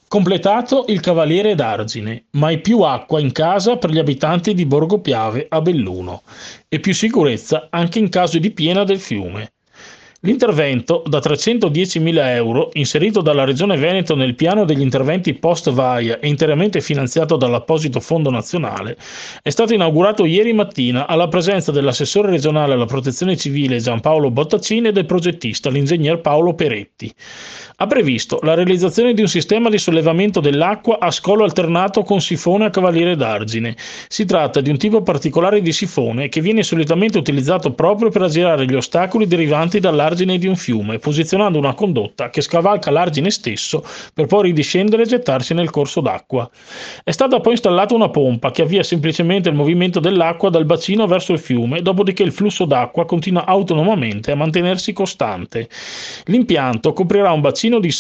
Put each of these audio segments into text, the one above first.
Completato il Cavaliere d'Argine, mai più acqua in casa per gli abitanti di Borgo Piave a Belluno e più sicurezza anche in caso di piena del fiume. L'intervento, da 310.000 euro, inserito dalla Regione Veneto nel piano degli interventi post-VAIA e interamente finanziato dall'apposito Fondo Nazionale, è stato inaugurato ieri mattina alla presenza dell'assessore regionale alla protezione civile Giampaolo Bottacini e del progettista, l'ingegner Paolo Peretti. Ha previsto la realizzazione di un sistema di sollevamento dell'acqua a scolo alternato con sifone a Cavaliere d'Argine. Si tratta di un tipo particolare di sifone che viene solitamente utilizzato proprio per aggirare gli ostacoli derivanti dall'argine di un fiume, posizionando una condotta che scavalca l'argine stesso per poi ridiscendere e gettarsi nel corso d'acqua. È stata poi installata una pompa che avvia semplicemente il movimento dell'acqua dal bacino verso il fiume, dopodiché il flusso d'acqua continua autonomamente a mantenersi costante. L'impianto coprirà un bacino di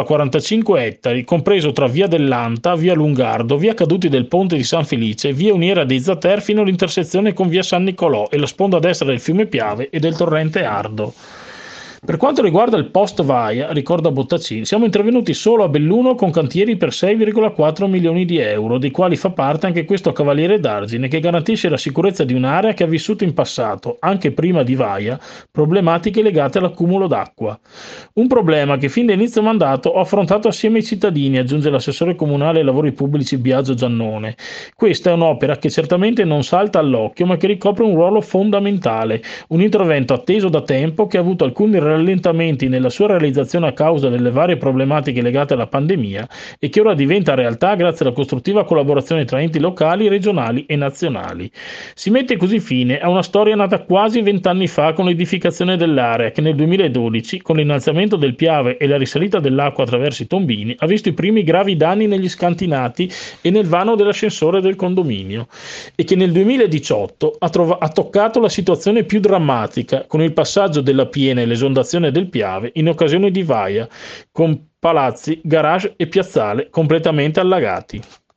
6,45 ettari, compreso tra via dell'Anta, via Lungardo, via Caduti del Ponte di San Felice, via Uniera dei Zater fino all'intersezione con via San Nicolò e la sponda destra del fiume Piave e del torrente Ardo. Per quanto riguarda il post-VAIA, ricorda Bottacini, siamo intervenuti solo a Belluno con cantieri per 6,4 milioni di euro, dei quali fa parte anche questo Cavaliere d'Argine che garantisce la sicurezza di un'area che ha vissuto in passato, anche prima di VAIA, problematiche legate all'accumulo d'acqua. Un problema che fin da inizio mandato ho affrontato assieme ai cittadini, aggiunge l'assessore comunale ai lavori pubblici Biagio Giannone. Questa è un'opera che certamente non salta all'occhio, ma che ricopre un ruolo fondamentale, un intervento atteso da tempo che ha avuto alcuni rallentamenti nella sua realizzazione a causa delle varie problematiche legate alla pandemia e che ora diventa realtà grazie alla costruttiva collaborazione tra enti locali, regionali e nazionali. Si mette così fine a una storia nata quasi 20 anni fa con l'edificazione dell'area che nel 2012, con l'innalzamento del Piave e la risalita dell'acqua attraverso i tombini, ha visto i primi gravi danni negli scantinati e nel vano dell'ascensore del condominio e che nel 2018 ha toccato la situazione più drammatica con il passaggio della piena e l'esondazione del Piave in occasione di VAIA, con palazzi, garage e piazzale completamente allagati.